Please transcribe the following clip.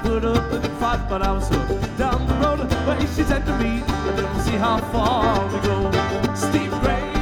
put up a fight, but I was so down the road where she said to me, and then we'll see how far we go. Steep grade.